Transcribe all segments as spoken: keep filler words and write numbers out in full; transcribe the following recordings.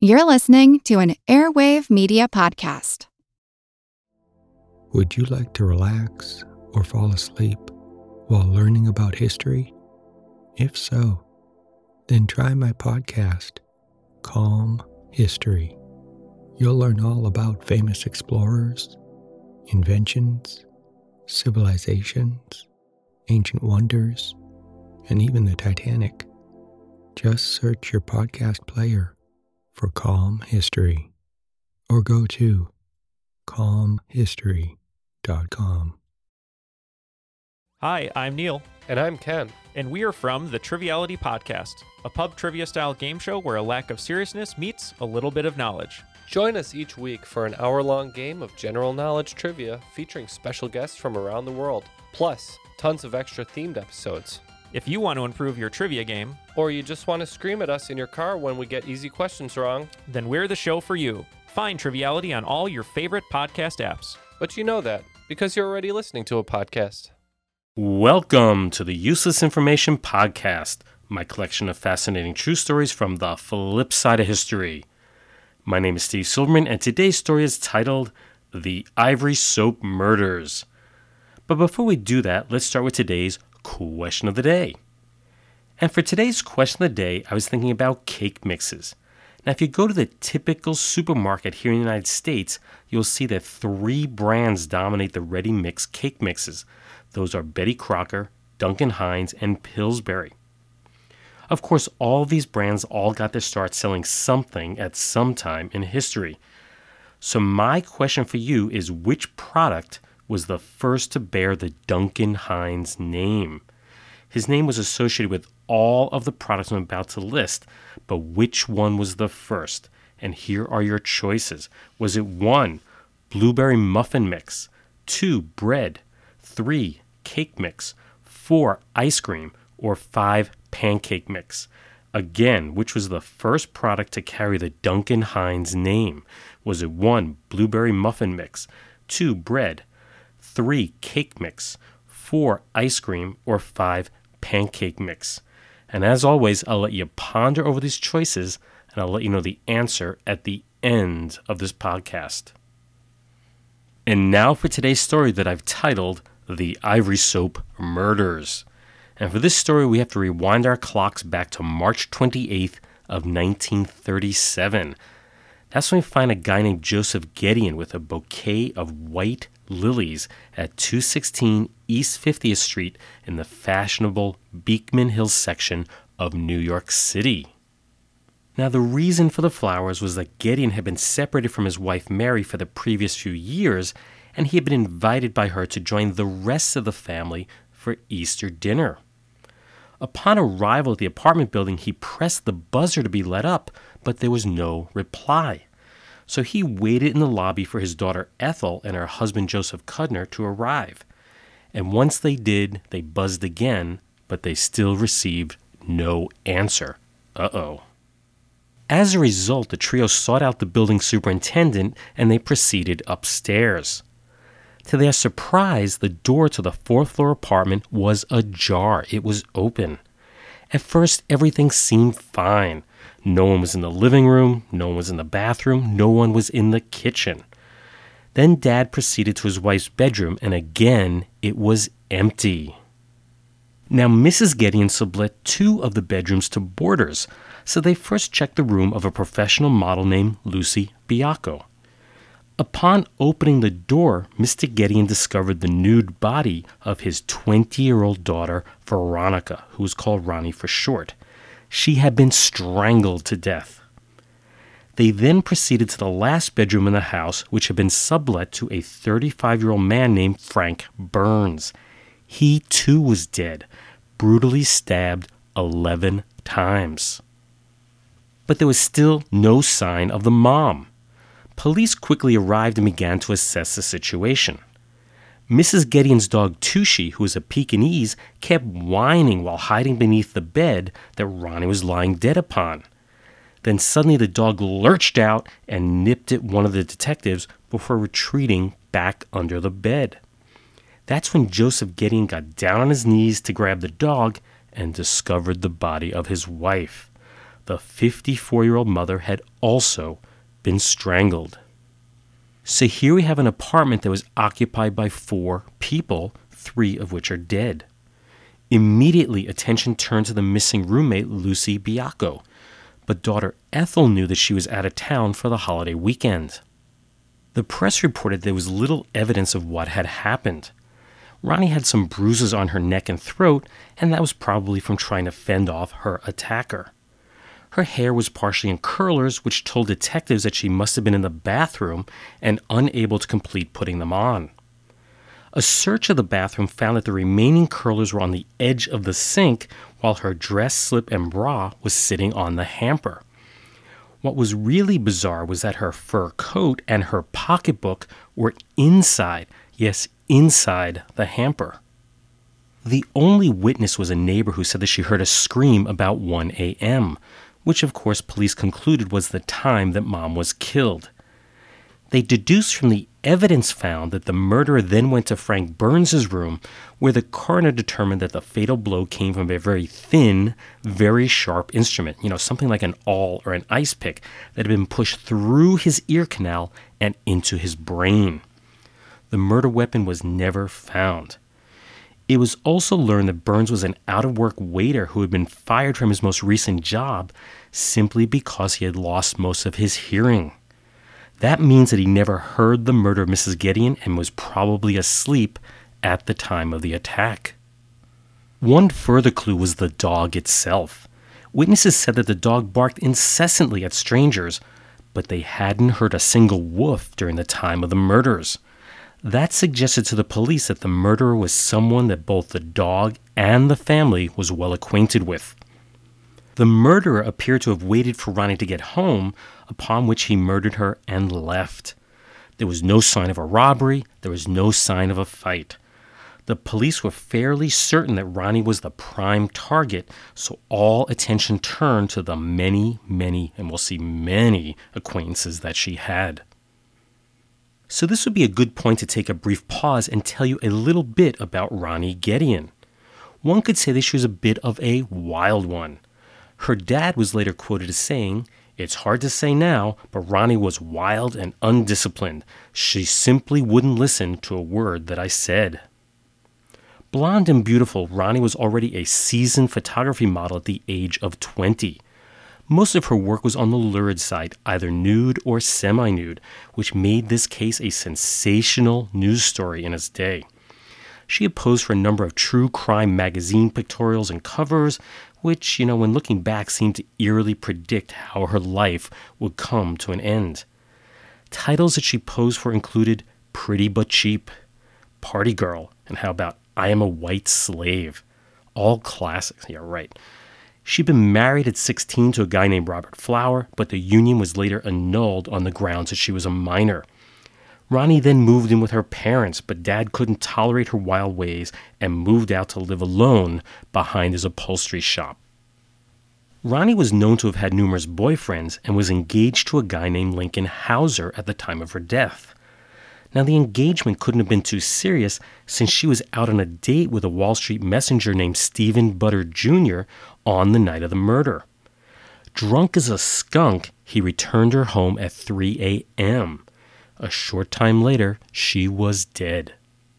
You're listening to an Airwave Media Podcast. Would you like to relax or fall asleep while learning about history? If so, then try my podcast, Calm History. You'll learn all about famous explorers, inventions, civilizations, ancient wonders, and even the Titanic. Just search your podcast player for Calm History or go to calm history dot com. Hi, I'm Neil. And I'm Ken. And we are from the Triviality Podcast, a pub trivia-style game show where a lack of seriousness meets a little bit of knowledge. Join us each week for an hour-long game of general knowledge trivia featuring special guests from around the world, plus tons of extra themed episodes. If you want to improve your trivia game, or you just want to scream at us in your car when we get easy questions wrong, then we're the show for you. Find Triviality on all your favorite podcast apps. But you know that, because you're already listening to a podcast. Welcome to the Useless Information Podcast, my collection of fascinating true stories from the flip side of history. My name is Steve Silverman, and today's story is titled The Ivory Soap Murders. But before we do that, let's start with today's question of the day. And for today's question of the day, I was thinking about cake mixes. Now, if you go to the typical supermarket here in the United States, you'll see that three brands dominate the ready-mix cake mixes. Those are Betty Crocker, Duncan Hines, and Pillsbury. Of course, all these brands all got their start selling something at some time in history. So my question for you is, which product was the first to bear the Duncan Hines name? His name was associated with all of the products I'm about to list, but which one was the first? And here are your choices. Was it one, blueberry muffin mix, two, bread, three, cake mix, four, ice cream, or five, pancake mix? Again, which was the first product to carry the Duncan Hines name? Was it one, blueberry muffin mix, two, bread, three, cake mix, four, ice cream, or five, pancake mix? And as always, I'll let you ponder over these choices, and I'll let you know the answer at the end of this podcast. And now for today's story that I've titled The Ivory Soap Murders. And for this story, we have to rewind our clocks back to March twenty-eighth of nineteen thirty-seven. That's when we find a guy named Joseph Gedeon with a bouquet of white lilies at two sixteen East fiftieth Street in the fashionable Beekman Hills section of New York City. Now, the reason for the flowers was that Gedeon had been separated from his wife Mary for the previous few years, and he had been invited by her to join the rest of the family for Easter dinner. Upon arrival at the apartment building, he pressed the buzzer to be let up, but there was no reply. So he waited in the lobby for his daughter Ethel and her husband Joseph Cudner to arrive. And once they did, they buzzed again, but they still received no answer. Uh-oh. As a result, the trio sought out the building superintendent and they proceeded upstairs. To their surprise, the door to the fourth floor apartment was ajar. It was open. At first, everything seemed fine. No one was in the living room, no one was in the bathroom, no one was in the kitchen. Then Dad proceeded to his wife's bedroom, and again, it was empty. Now, Missus Gedeon sublet two of the bedrooms to boarders, so they first checked the room of a professional model named Lucy Biacco. Upon opening the door, Mister Gedeon discovered the nude body of his twenty-year-old daughter, Veronica, who was called Ronnie for short. She had been strangled to death. They then proceeded to the last bedroom in the house, which had been sublet to a thirty-five-year-old man named Frank Burns. He, too, was dead, brutally stabbed eleven times. But there was still no sign of the mom. Police quickly arrived and began to assess the situation. Missus Gedeon's dog Tushy, who was a Pekingese, kept whining while hiding beneath the bed that Ronnie was lying dead upon. Then suddenly the dog lurched out and nipped at one of the detectives before retreating back under the bed. That's when Joseph Gedeon got down on his knees to grab the dog and discovered the body of his wife. the fifty-four-year-old mother had also been strangled. So here we have an apartment that was occupied by four people, three of which are dead. Immediately, attention turned to the missing roommate, Lucy Biacco, but daughter Ethel knew that she was out of town for the holiday weekend. The press reported there was little evidence of what had happened. Ronnie had some bruises on her neck and throat, and that was probably from trying to fend off her attacker. Her hair was partially in curlers, which told detectives that she must have been in the bathroom and unable to complete putting them on. A search of the bathroom found that the remaining curlers were on the edge of the sink, while her dress, slip, and bra was sitting on the hamper. What was really bizarre was that her fur coat and her pocketbook were inside, yes, inside the hamper. The only witness was a neighbor who said that she heard a scream about one a.m., which of course police concluded was the time that Mom was killed. They deduced from the evidence found that the murderer then went to Frank Burns' room, where the coroner determined that the fatal blow came from a very thin, very sharp instrument, you know, something like an awl or an ice pick that had been pushed through his ear canal and into his brain. The murder weapon was never found. It was also learned that Burns was an out-of-work waiter who had been fired from his most recent job simply because he had lost most of his hearing. That means that he never heard the murder of Missus Gedeon and was probably asleep at the time of the attack. One further clue was the dog itself. Witnesses said that the dog barked incessantly at strangers, but they hadn't heard a single woof during the time of the murders. That suggested to the police that the murderer was someone that both the dog and the family was well acquainted with. The murderer appeared to have waited for Ronnie to get home, upon which he murdered her and left. There was no sign of a robbery. There was no sign of a fight. The police were fairly certain that Ronnie was the prime target, so all attention turned to the many, many, and we'll see many acquaintances that she had. So this would be a good point to take a brief pause and tell you a little bit about Ronnie Gedeon. One could say that she was a bit of a wild one. Her dad was later quoted as saying, "It's hard to say now, but Ronnie was wild and undisciplined. She simply wouldn't listen to a word that I said." Blonde and beautiful, Ronnie was already a seasoned photography model at the age of twenty. Most of her work was on the lurid side, either nude or semi-nude, which made this case a sensational news story in its day. She had posed for a number of true crime magazine pictorials and covers, which, you know, when looking back, seemed to eerily predict how her life would come to an end. Titles that she posed for included Pretty But Cheap, Party Girl, and how about I Am a White Slave? All classics, yeah, right. She'd been married at sixteen to a guy named Robert Flower, but the union was later annulled on the grounds that she was a minor. Ronnie then moved in with her parents, but Dad couldn't tolerate her wild ways and moved out to live alone behind his upholstery shop. Ronnie was known to have had numerous boyfriends and was engaged to a guy named Lincoln Hauser at the time of her death. Now, the engagement couldn't have been too serious since she was out on a date with a Wall Street messenger named Stephen Butter Junior on the night of the murder. Drunk as a skunk, he returned her home at three a.m. A short time later, she was dead.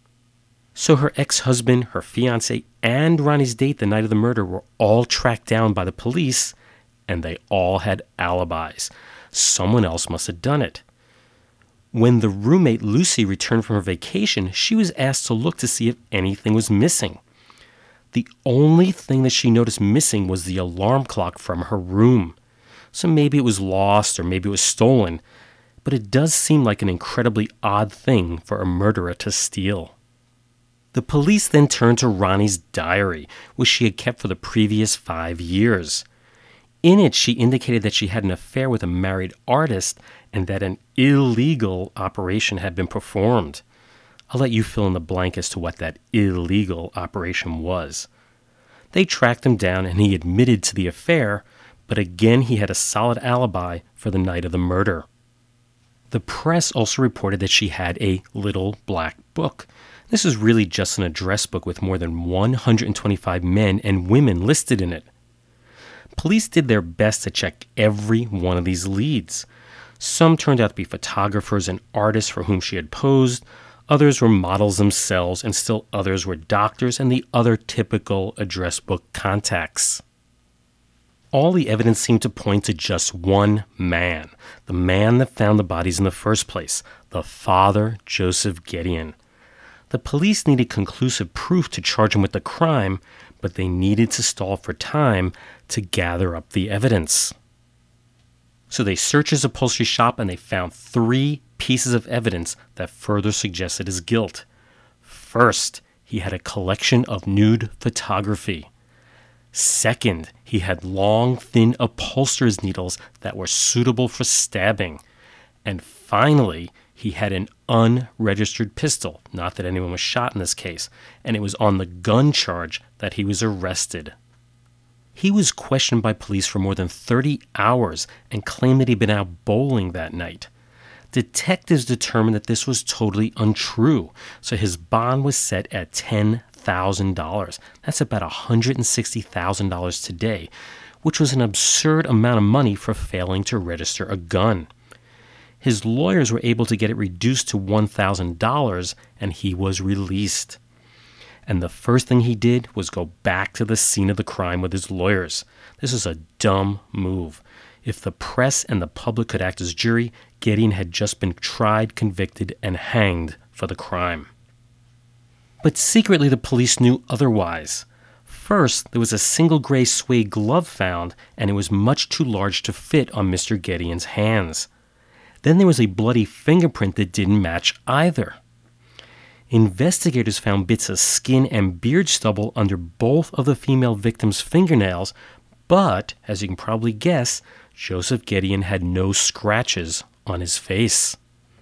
So her ex-husband, her fiancé, and Ronnie's date the night of the murder were all tracked down by the police, and they all had alibis. Someone else must have done it. When the roommate Lucy returned from her vacation, she was asked to look to see if anything was missing. The only thing that she noticed missing was the alarm clock from her room. So maybe it was lost or maybe it was stolen, but it does seem like an incredibly odd thing for a murderer to steal. The police then turned to Ronnie's diary, which she had kept for the previous five years. In it, she indicated that she had an affair with a married artist and that an illegal operation had been performed. I'll let you fill in the blank as to what that illegal operation was. They tracked him down and he admitted to the affair, but again he had a solid alibi for the night of the murder. The press also reported that she had a little black book. This is really just an address book with more than one hundred twenty-five men and women listed in it. Police did their best to check every one of these leads. Some turned out to be photographers and artists for whom she had posed. Others were models themselves, and still others were doctors and the other typical address book contacts. All the evidence seemed to point to just one man, the man that found the bodies in the first place, the father, Joseph Gedeon. The police needed conclusive proof to charge him with the crime, but they needed to stall for time to gather up the evidence. So they searched his upholstery shop and they found three pieces of evidence that further suggested his guilt. First, he had a collection of nude photography. Second, he had long, thin upholsterer's needles that were suitable for stabbing. And finally, he had an unregistered pistol, not that anyone was shot in this case, and it was on the gun charge that he was arrested. He was questioned by police for more than thirty hours and claimed that he'd been out bowling that night. Detectives determined that this was totally untrue, so his bond was set at ten thousand dollars. That's about one hundred sixty thousand dollars today, which was an absurd amount of money for failing to register a gun. His lawyers were able to get it reduced to one thousand dollars, and he was released. And the first thing he did was go back to the scene of the crime with his lawyers. This was a dumb move. If the press and the public could act as jury, Gedeon had just been tried, convicted, and hanged for the crime. But secretly the police knew otherwise. First, there was a single gray suede glove found, and it was much too large to fit on Mister Gedeon's hands. Then there was a bloody fingerprint that didn't match either. Investigators found bits of skin and beard stubble under both of the female victims' fingernails, but, as you can probably guess, Joseph Gedeon had no scratches on his face.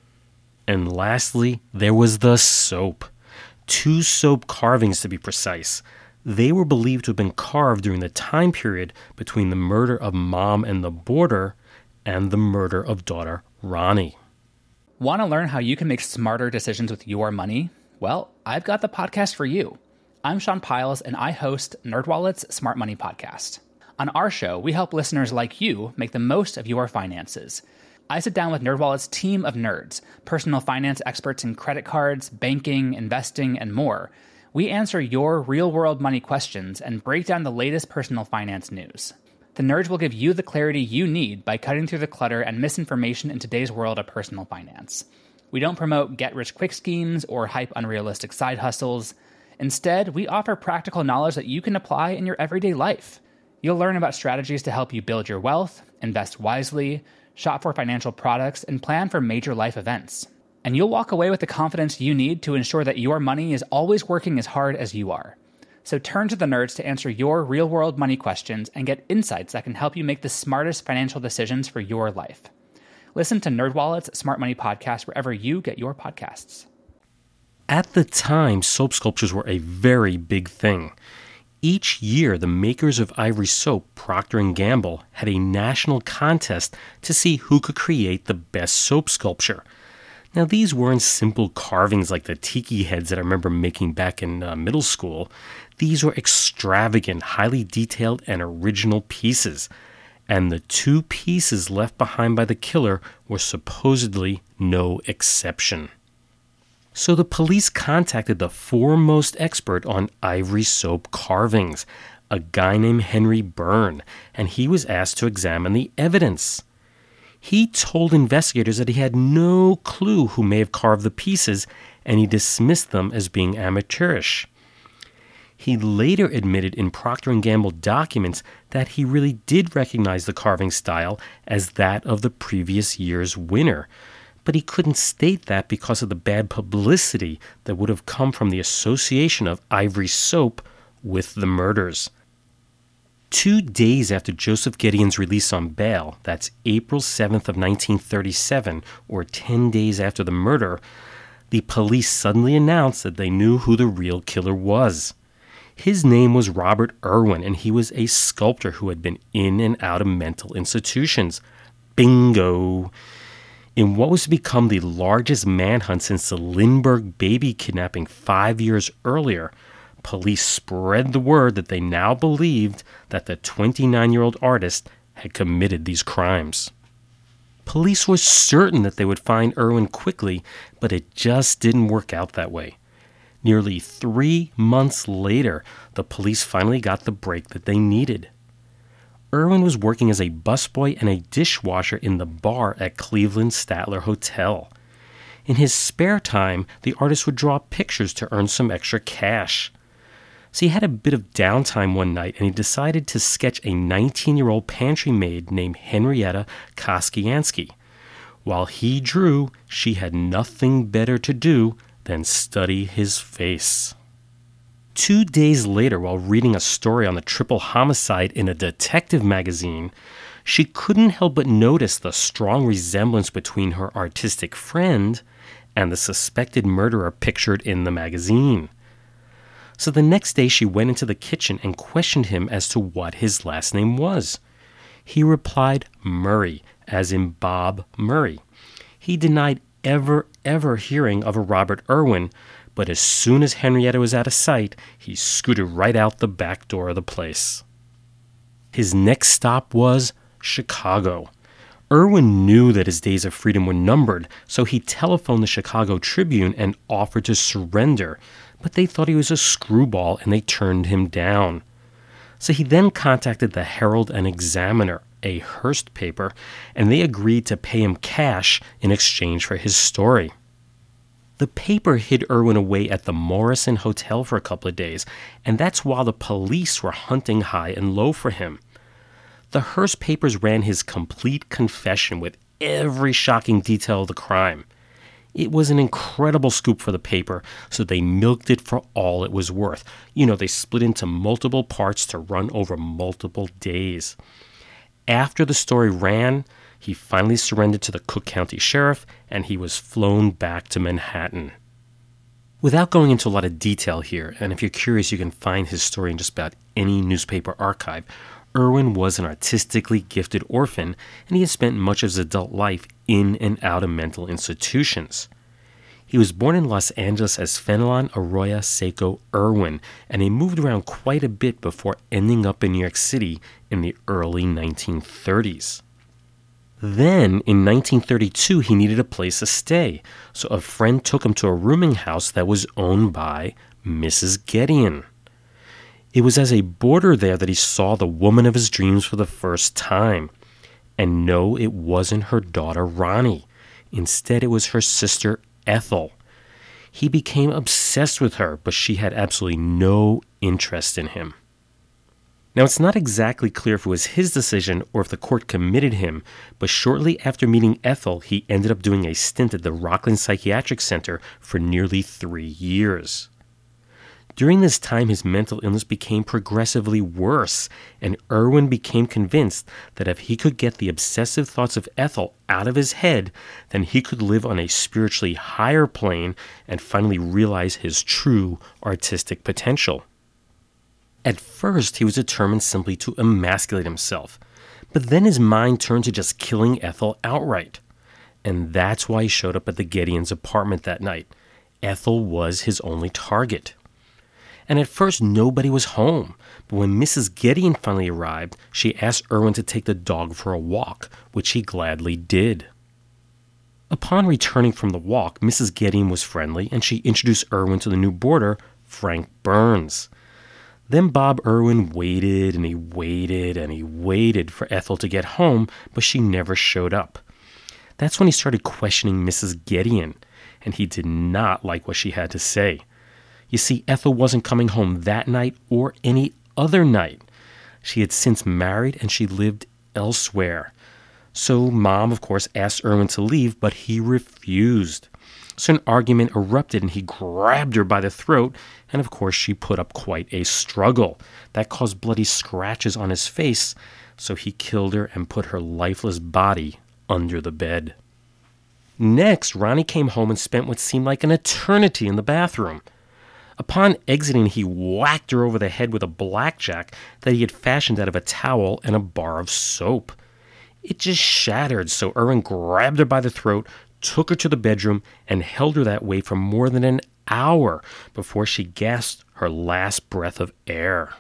And lastly, there was the soap. Two soap carvings to be precise. They were believed to have been carved during the time period between the murder of Mom and the boarder and the murder of daughter Ronnie. Want to learn how you can make smarter decisions with your money? Well, I've got the podcast for you. I'm Sean Piles, and I host NerdWallet's Smart Money Podcast. On our show, we help listeners like you make the most of your finances. I sit down with NerdWallet's team of nerds, personal finance experts in credit cards, banking, investing, and more. We answer your real-world money questions and break down the latest personal finance news. The nerds will give you the clarity you need by cutting through the clutter and misinformation in today's world of personal finance. We don't promote get-rich-quick schemes or hype unrealistic side hustles. Instead, we offer practical knowledge that you can apply in your everyday life. You'll learn about strategies to help you build your wealth, invest wisely, shop for financial products, and plan for major life events. And you'll walk away with the confidence you need to ensure that your money is always working as hard as you are. So turn to the nerds to answer your real-world money questions and get insights that can help you make the smartest financial decisions for your life. Listen to NerdWallet's Smart Money Podcast wherever you get your podcasts. At the time, soap sculptures were a very big thing. Each year, the makers of ivory soap, Procter and Gamble, had a national contest to see who could create the best soap sculpture. Now, these weren't simple carvings like the tiki heads that I remember making back in uh, middle school. These were extravagant, highly detailed, and original pieces. And the two pieces left behind by the killer were supposedly no exception. So the police contacted the foremost expert on ivory soap carvings, a guy named Henry Byrne, and he was asked to examine the evidence. He told investigators that he had no clue who may have carved the pieces, and he dismissed them as being amateurish. He later admitted in Procter and Gamble documents that he really did recognize the carving style as that of the previous year's winner, but he couldn't state that because of the bad publicity that would have come from the association of ivory soap with the murders. Two days after Joseph Gedeon's release on bail, that's April seventh of nineteen thirty-seven, or ten days after the murder, the police suddenly announced that they knew who the real killer was. His name was Robert Irwin, and he was a sculptor who had been in and out of mental institutions. Bingo! In what was to become the largest manhunt since the Lindbergh baby kidnapping five years earlier, police spread the word that they now believed that the twenty-nine-year-old artist had committed these crimes. Police were certain that they would find Irwin quickly, but it just didn't work out that way. Nearly three months later, the police finally got the break that they needed. Irwin was working as a busboy and a dishwasher in the bar at Cleveland Statler Hotel. In his spare time, the artist would draw pictures to earn some extra cash. So he had a bit of downtime one night, and he decided to sketch a nineteen-year-old pantry maid named Henrietta Koskiansky. While he drew, she had nothing better to do than study his face. Two days later, while reading a story on the triple homicide in a detective magazine, she couldn't help but notice the strong resemblance between her artistic friend and the suspected murderer pictured in the magazine. So the next day she went into the kitchen and questioned him as to what his last name was. He replied Murray, as in Bob Murray. He denied ever, ever hearing of a Robert Irwin, but as soon as Henrietta was out of sight, he scooted right out the back door of the place. His next stop was Chicago. Irwin knew that his days of freedom were numbered, so he telephoned the Chicago Tribune and offered to surrender, but they thought he was a screwball and they turned him down. So he then contacted the Herald and Examiner, a Hearst paper, and they agreed to pay him cash in exchange for his story. The paper hid Irwin away at the Morrison Hotel for a couple of days, and that's while the police were hunting high and low for him. The Hearst papers ran his complete confession with every shocking detail of the crime. It was an incredible scoop for the paper, so they milked it for all it was worth. You know, they split into multiple parts to run over multiple days. After the story ran, he finally surrendered to the Cook County Sheriff, and he was flown back to Manhattan. Without going into a lot of detail here, and if you're curious, you can find his story in just about any newspaper archive, Irwin was an artistically gifted orphan, and he had spent much of his adult life in and out of mental institutions. He was born in Los Angeles as Fenelon Arroyo Seco Irwin, and he moved around quite a bit before ending up in New York City in the early nineteen thirties. Then, in nineteen thirty-two, he needed a place to stay, so a friend took him to a rooming house that was owned by Missus Gedeon. It was as a boarder there that he saw the woman of his dreams for the first time. And no, it wasn't her daughter Ronnie. Instead, it was her sister Ethel. He became obsessed with her, but she had absolutely no interest in him. Now, it's not exactly clear if it was his decision or if the court committed him, but shortly after meeting Ethel, he ended up doing a stint at the Rockland Psychiatric Center for nearly three years. During this time, his mental illness became progressively worse, and Irwin became convinced that if he could get the obsessive thoughts of Ethel out of his head, then he could live on a spiritually higher plane and finally realize his true artistic potential. At first, he was determined simply to emasculate himself, but then his mind turned to just killing Ethel outright. And that's why he showed up at the Gedeon's apartment that night. Ethel was his only target. And at first, nobody was home. But when Missus Gedeon finally arrived, she asked Irwin to take the dog for a walk, which he gladly did. Upon returning from the walk, Missus Gedeon was friendly, and she introduced Irwin to the new boarder, Frank Burns. Then Bob Irwin waited and he waited and he waited for Ethel to get home, but she never showed up. That's when he started questioning Missus Gedeon, and he did not like what she had to say. You see, Ethel wasn't coming home that night or any other night. She had since married and she lived elsewhere. So Mom, of course, asked Irwin to leave, but he refused. So an argument erupted and he grabbed her by the throat, and of course she put up quite a struggle. That caused bloody scratches on his face, so he killed her and put her lifeless body under the bed. Next, Ronnie came home and spent what seemed like an eternity in the bathroom. Upon exiting, he whacked her over the head with a blackjack that he had fashioned out of a towel and a bar of soap. It just shattered, so Irwin grabbed her by the throat, took her to the bedroom, and held her that way for more than an hour before she gasped her last breath of air.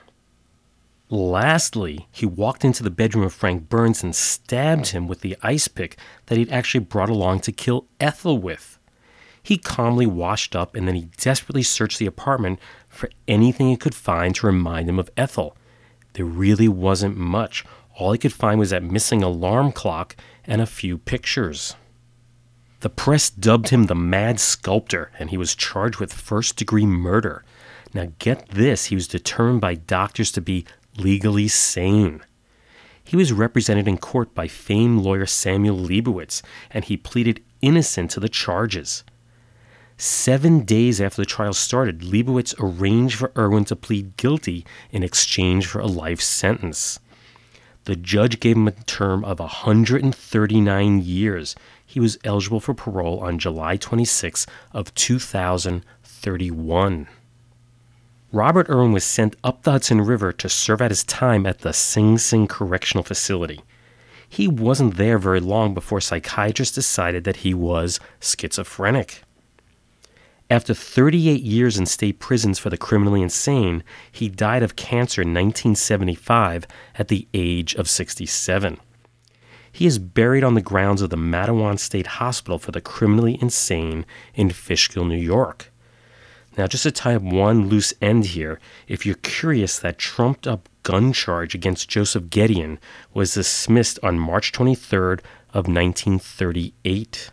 Lastly, he walked into the bedroom of Frank Burns and stabbed him with the ice pick that he'd actually brought along to kill Ethel with. He calmly washed up, and then he desperately searched the apartment for anything he could find to remind him of Ethel. There really wasn't much. All he could find was that missing alarm clock and a few pictures. The press dubbed him the Mad Sculptor, and he was charged with first-degree murder. Now get this, he was determined by doctors to be legally sane. He was represented in court by famed lawyer Samuel Leibowitz, and he pleaded innocent to the charges. Seven days after the trial started, Leibowitz arranged for Irwin to plead guilty in exchange for a life sentence. The judge gave him a term of one hundred thirty-nine years. He was eligible for parole on July twenty-sixth of two thousand thirty-one. Robert Irwin was sent up the Hudson River to serve out his time at the Sing Sing Correctional Facility. He wasn't there very long before psychiatrists decided that he was schizophrenic. After thirty-eight years in state prisons for the criminally insane, he died of cancer in nineteen seventy-five at the age of sixty-seven. He is buried on the grounds of the Matawan State Hospital for the Criminally Insane in Fishkill, New York. Now, just to tie up one loose end here, if you're curious, that trumped-up gun charge against Joseph Gedeon was dismissed on March twenty-third of nineteen thirty-eight.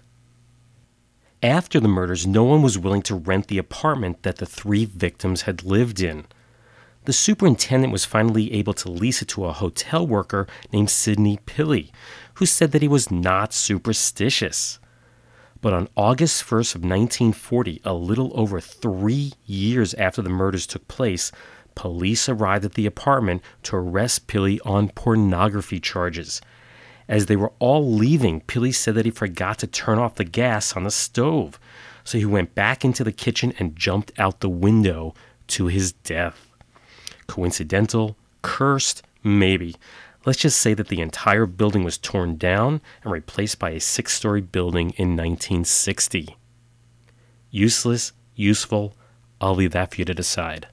After the murders, no one was willing to rent the apartment that the three victims had lived in. The superintendent was finally able to lease it to a hotel worker named Sidney Pilley, who said that he was not superstitious. But on August first of nineteen forty, a little over three years after the murders took place, police arrived at the apartment to arrest Pilley on pornography charges. As they were all leaving, Pilley said that he forgot to turn off the gas on the stove, so he went back into the kitchen and jumped out the window to his death. Coincidental? Cursed? Maybe. Let's just say that the entire building was torn down and replaced by a six-story building in nineteen sixty. Useless, useful, I'll leave that for you to decide.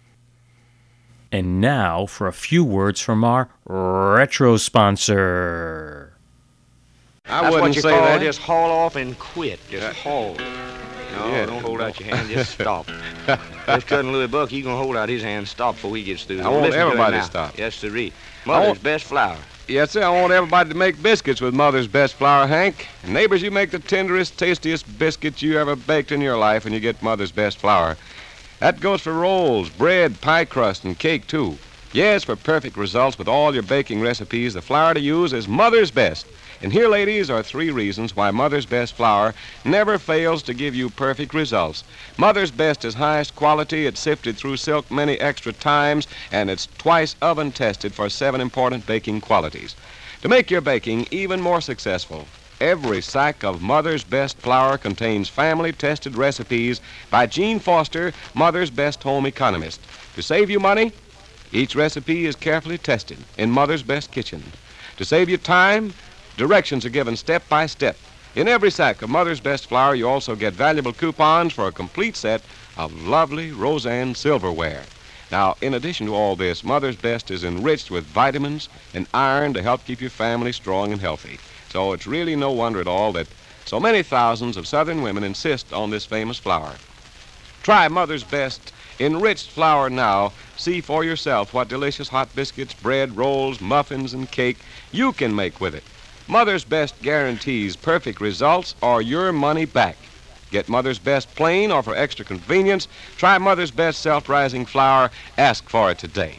And now for a few words from our retro sponsor. I That's wouldn't what you say call that. just haul off and quit. Just Yeah. haul. No, Yeah. don't hold out your hand. Just stop. This cousin Louis Buck, he gonna hold out his hand and stop before he gets through. I So want listen to him everybody to now. stop. Yes, sirree. Mother's want- best flour. Yes, sir. I want everybody to make biscuits with Mother's Best Flour, Hank. And neighbors, you make the tenderest, tastiest biscuits you ever baked in your life when you get Mother's Best Flour. That goes for rolls, bread, pie crust, and cake, too. Yes, for perfect results with all your baking recipes, the flour to use is Mother's Best. And here, ladies, are three reasons why Mother's Best Flour never fails to give you perfect results. Mother's Best is highest quality. It's sifted through silk many extra times, and it's twice oven tested for seven important baking qualities. To make your baking even more successful, every sack of Mother's Best Flour contains family-tested recipes by Gene Foster, Mother's Best Home Economist. To save you money, each recipe is carefully tested in Mother's Best Kitchen. To save you time, directions are given step by step. In every sack of Mother's Best Flour, you also get valuable coupons for a complete set of lovely Roseanne silverware. Now, in addition to all this, Mother's Best is enriched with vitamins and iron to help keep your family strong and healthy. So it's really no wonder at all that so many thousands of Southern women insist on this famous flour. Try Mother's Best enriched flour now. See for yourself what delicious hot biscuits, bread, rolls, muffins, and cake you can make with it. Mother's Best guarantees perfect results or your money back. Get Mother's Best plain or for extra convenience, try Mother's Best self-rising flour. Ask for it today.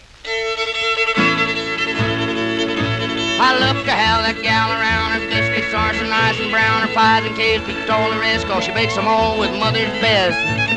I love to have that gal around. Her biscuits are so nice and brown. Her pies and cakes beat all the rest, 'cause she bakes them all with Mother's Best.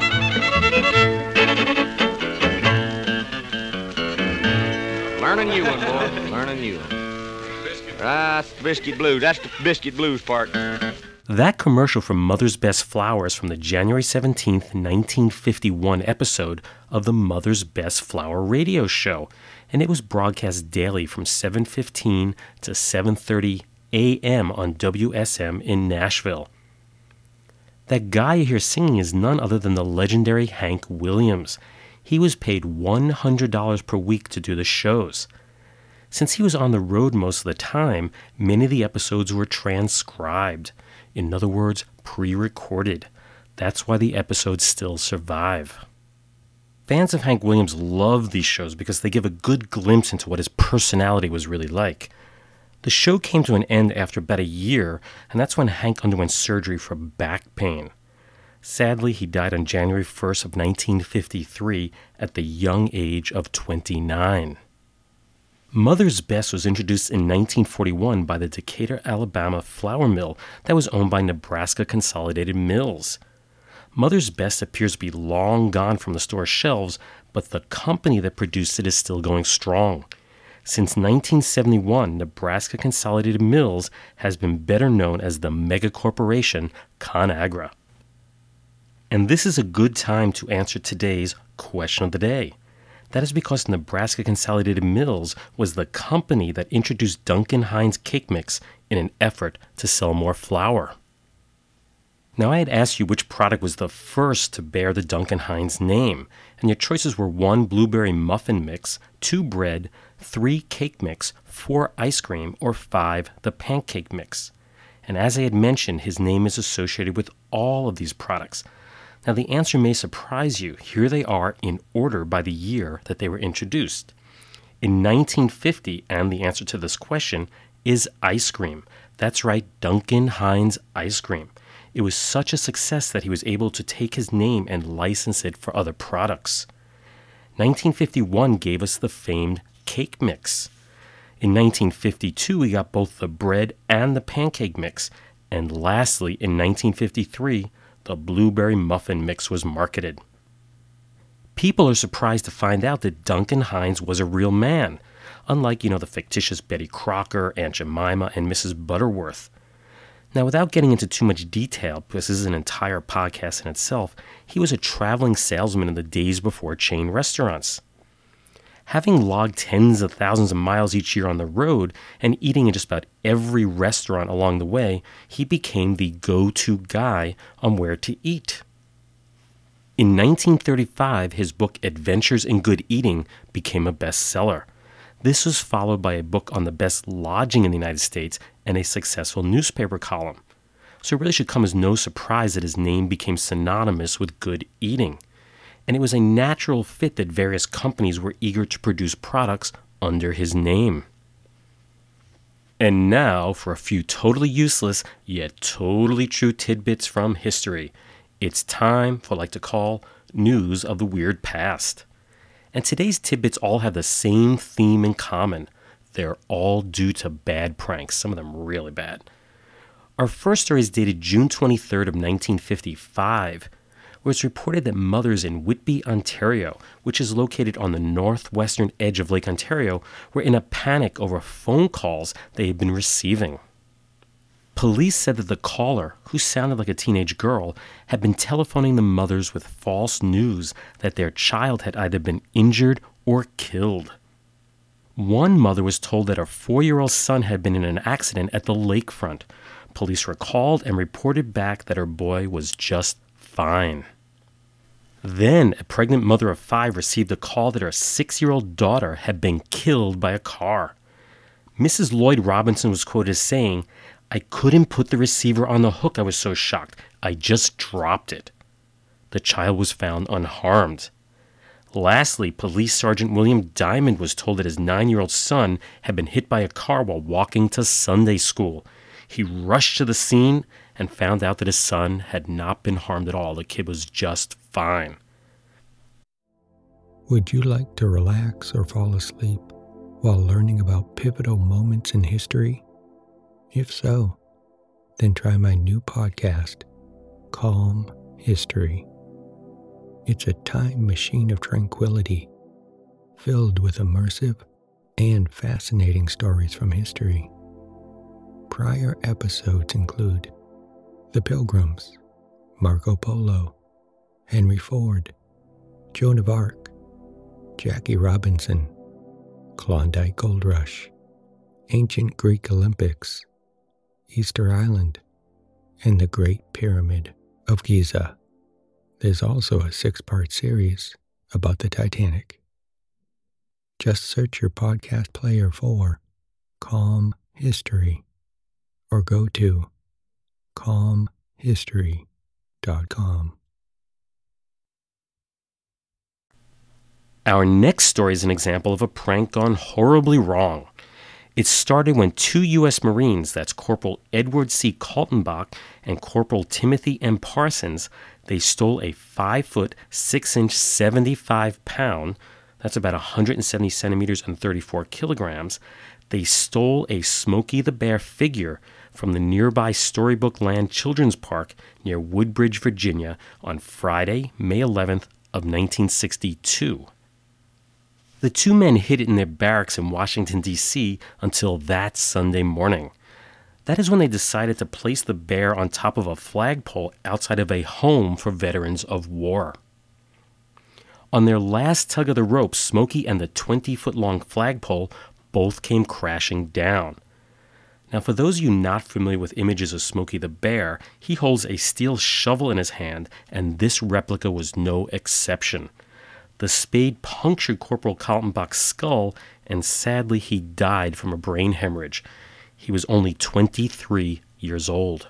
Learn a new one, boy. Learn a new one. That's the biscuit blues. That's the biscuit blues part. That commercial from Mother's Best Flour is from the January seventeenth, nineteen fifty-one episode of the Mother's Best Flour radio show, and it was broadcast daily from seven fifteen to seven thirty a.m. on W S M in Nashville. That guy you hear singing is none other than the legendary Hank Williams. He was paid one hundred dollars per week to do the shows. Since he was on the road most of the time, many of the episodes were transcribed. In other words, pre-recorded. That's why the episodes still survive. Fans of Hank Williams love these shows because they give a good glimpse into what his personality was really like. The show came to an end after about a year, and that's when Hank underwent surgery for back pain. Sadly, he died on January first of nineteen fifty-three at the young age of twenty-nine. Mother's Best was introduced in nineteen forty-one by the Decatur, Alabama flour mill that was owned by Nebraska Consolidated Mills. Mother's Best appears to be long gone from the store shelves, but the company that produced it is still going strong. Since nineteen seventy-one, Nebraska Consolidated Mills has been better known as the mega corporation ConAgra. And this is a good time to answer today's question of the day. That is because Nebraska Consolidated Mills was the company that introduced Duncan Hines cake mix in an effort to sell more flour. Now, I had asked you which product was the first to bear the Duncan Hines name, and your choices were one blueberry muffin mix, two bread, three cake mix, four ice cream, or five the pancake mix. And as I had mentioned, his name is associated with all of these products. Now, the answer may surprise you. Here they are in order by the year that they were introduced. In nineteen fifty, and the answer to this question is ice cream. That's right, Duncan Hines ice cream. It was such a success that he was able to take his name and license it for other products. nineteen fifty-one gave us the famed cake mix. In nineteen fifty-two, we got both the bread and the pancake mix. And lastly, in nineteen fifty-three, the blueberry muffin mix was marketed. People are surprised to find out that Duncan Hines was a real man, unlike, you know, the fictitious Betty Crocker, Aunt Jemima, and Missus Butterworth. Now, without getting into too much detail, because this is an entire podcast in itself, he was a traveling salesman in the days before chain restaurants. Having logged tens of thousands of miles each year on the road and eating in just about every restaurant along the way, he became the go-to guy on where to eat. In nineteen thirty-five, his book Adventures in Good Eating became a bestseller. This was followed by a book on the best lodging in the United States and a successful newspaper column. So it really should come as no surprise that his name became synonymous with good eating. And it was a natural fit that various companies were eager to produce products under his name. And now for a few totally useless yet totally true tidbits from history. It's time for what I like to call News of the Weird Past. And today's tidbits all have the same theme in common. They're all due to bad pranks, some of them really bad. Our first story is dated June twenty-third of nineteen fifty-five, where it's reported that mothers in Whitby, Ontario, which is located on the northwestern edge of Lake Ontario, were in a panic over phone calls they had been receiving. Police said that the caller, who sounded like a teenage girl, had been telephoning the mothers with false news that their child had either been injured or killed. One mother was told that her four-year-old son had been in an accident at the lakefront. Police were called and reported back that her boy was just fine. Then, a pregnant mother of five received a call that her six-year-old daughter had been killed by a car. Missus Lloyd Robinson was quoted as saying, "I couldn't put the receiver on the hook. I was so shocked. I just dropped it." The child was found unharmed. Lastly, Police Sergeant William Diamond was told that his nine-year-old son had been hit by a car while walking to Sunday school. He rushed to the scene and found out that his son had not been harmed at all. The kid was just fine. Would you like to relax or fall asleep while learning about pivotal moments in history? If so, then try my new podcast, Calm History. It's a time machine of tranquility, filled with immersive and fascinating stories from history. Prior episodes include The Pilgrims, Marco Polo, Henry Ford, Joan of Arc, Jackie Robinson, Klondike Gold Rush, Ancient Greek Olympics, Easter Island, and the Great Pyramid of Giza. There's also a six-part series about the Titanic. Just search your podcast player for Calm History or go to calm history dot com. Our next story is an example of a prank gone horribly wrong. It started when two U S Marines, that's Corporal Edward C. Kaltenbach and Corporal Timothy M. Parsons, they stole a five foot, six inch, seventy-five pound, that's about one hundred seventy centimeters and thirty-four kilograms. They stole a Smokey the Bear figure from the nearby Storybook Land Children's Park near Woodbridge, Virginia on Friday, May eleventh of nineteen sixty-two. The two men hid it in their barracks in Washington, D C until that Sunday morning. That is when they decided to place the bear on top of a flagpole outside of a home for veterans of war. On their last tug of the rope, Smokey and the twenty-foot-long flagpole both came crashing down. Now, for those of you not familiar with images of Smokey the Bear, he holds a steel shovel in his hand, and this replica was no exception. The spade punctured Corporal Kaltenbach's skull, and sadly he died from a brain hemorrhage. He was only twenty-three years old.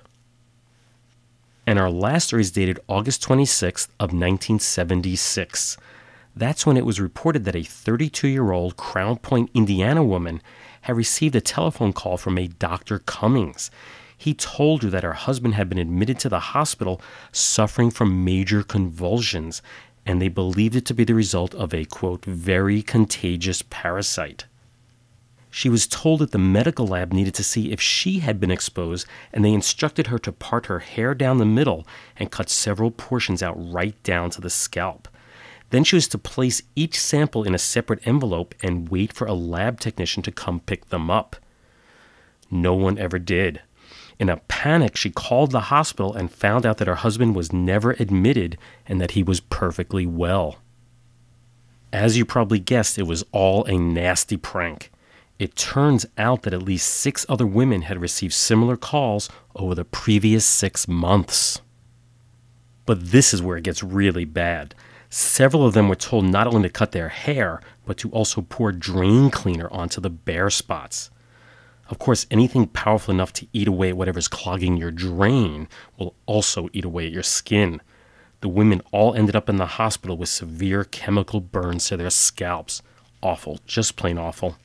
And our last story is dated August twenty-sixth of nineteen seventy-six. That's when it was reported that a thirty-two-year-old Crown Point, Indiana woman had received a telephone call from a Doctor Cummings. He told her that her husband had been admitted to the hospital suffering from major convulsions, and they believed it to be the result of a, quote, very contagious parasite. She was told that the medical lab needed to see if she had been exposed, and they instructed her to part her hair down the middle and cut several portions out right down to the scalp. Then she was to place each sample in a separate envelope and wait for a lab technician to come pick them up. No one ever did. In a panic, she called the hospital and found out that her husband was never admitted and that he was perfectly well. As you probably guessed, it was all a nasty prank. It turns out that at least six other women had received similar calls over the previous six months. But this is where it gets really bad. Several of them were told not only to cut their hair, but to also pour drain cleaner onto the bare spots. Of course, anything powerful enough to eat away at whatever's clogging your drain will also eat away at your skin. The women all ended up in the hospital with severe chemical burns to their scalps. Awful, just plain awful.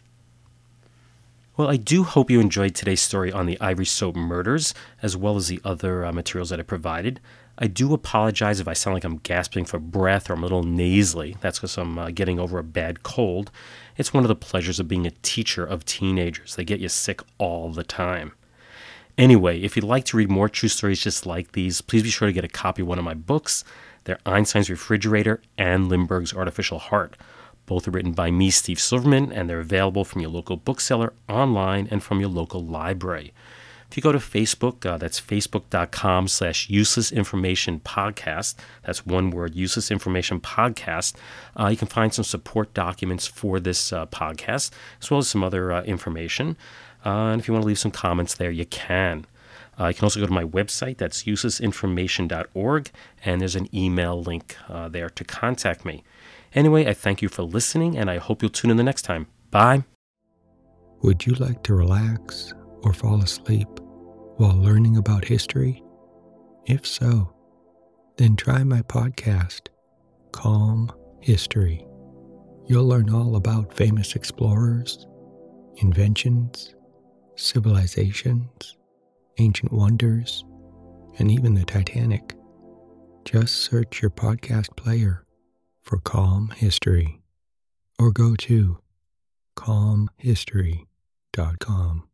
Well, I do hope you enjoyed today's story on the Ivory Soap murders, as well as the other uh, materials that I provided. I do apologize if I sound like I'm gasping for breath or I'm a little nasally. That's because I'm uh, getting over a bad cold. It's one of the pleasures of being a teacher of teenagers. They get you sick all the time. Anyway, if you'd like to read more true stories just like these, please be sure to get a copy of one of my books. They're Einstein's Refrigerator and Lindbergh's Artificial Heart. Both are written by me, Steve Silverman, and they're available from your local bookseller, online, and from your local library. If you go to Facebook, uh, that's facebook.com slash useless information podcast. That's one word, useless information podcast. Uh, you can find some support documents for this uh, podcast, as well as some other uh, information. Uh, and if you want to leave some comments there, you can. Uh, you can also go to my website, that's useless information dot org, and there's an email link uh, there to contact me. Anyway, I thank you for listening, and I hope you'll tune in the next time. Bye. Would you like to relax or fall asleep while learning about history? If so, then try my podcast, Calm History. You'll learn all about famous explorers, inventions, civilizations, ancient wonders, and even the Titanic. Just search your podcast player for Calm History or go to calm history dot com.